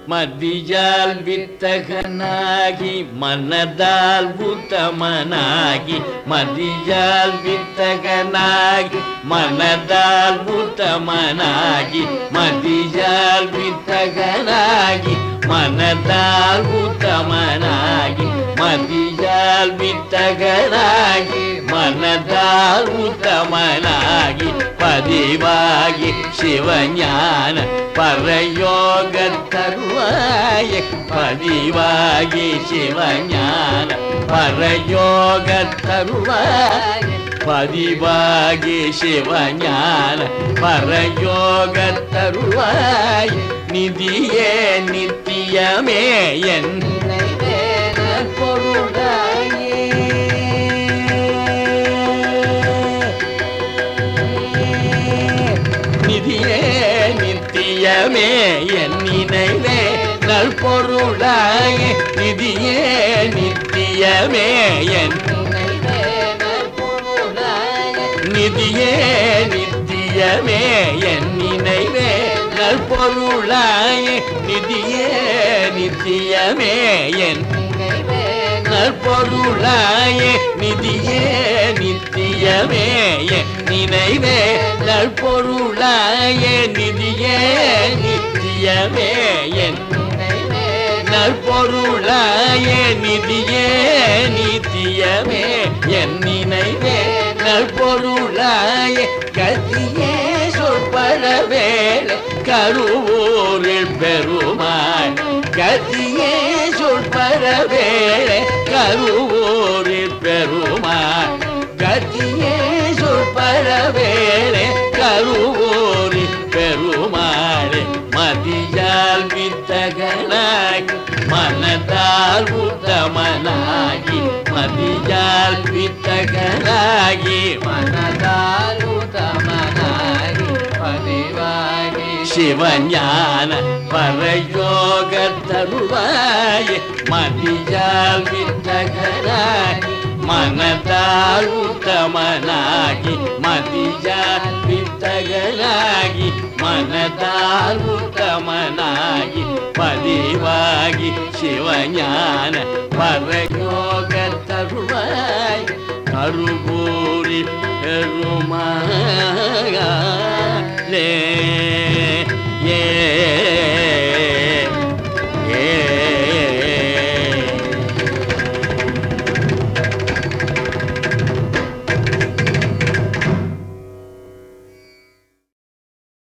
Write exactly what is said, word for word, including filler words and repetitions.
மதியால் வித்தகனாகி மனதால் உத்தமனாகி மதியால் வித்தகனாகி மனதால் உத்தமனாகி மதியால் வித்தகனாகி மனதால் உத்தமனாகி மதியால் வித்தகனாகி மனதால் உத்தமனாகி பதிவாகி சிவஞான பரயோக தருவாய பதிவாகி சிவஞான பரயோக தருவாய பதிவாகி சிவஞான பரயோக தருவாய் நிதியே நித்தியமே என் பொருளாயே நிதியே நித்தியமே என் நினைவே நல்பொருளாயே நிதியே நித்தியமே என் நிதியே நித்தியமே என் நினைவே நல்பொருளாயே நிதியே நித்தியமே என் நல்பொருளாயே நிதியே நித்தியமே என் நினைவே நல்பொருளாயே நிதியே நித்தியமே என் நல்பொருளாயே நிதியே நித்தியமே என் நினைவே நல்பொருளாயே கதியே சொல்படவேளை கருவூரில் பெருமாள் கதியே சொல்படவேளை கருவூரில் பெருமாள் கதியே சொல்படவேளை கருவூரில் பெருமாளே மதியால் வித்தகனாகி மனதால் உத்தமனாகி மதியால் வித்தகனாகி மனதால் உத்தமனாகி பதிவாகி சிவஞான பரயோக தருவாய மதியால் வித்தகனாகி மனதால் உத்தமனாகி மதியால் வித்தகனாகி மனதால் உத்தமனாகி பதிவாகி சிவஞான பரயோக தருவாய் கருவூரி பெருமாளே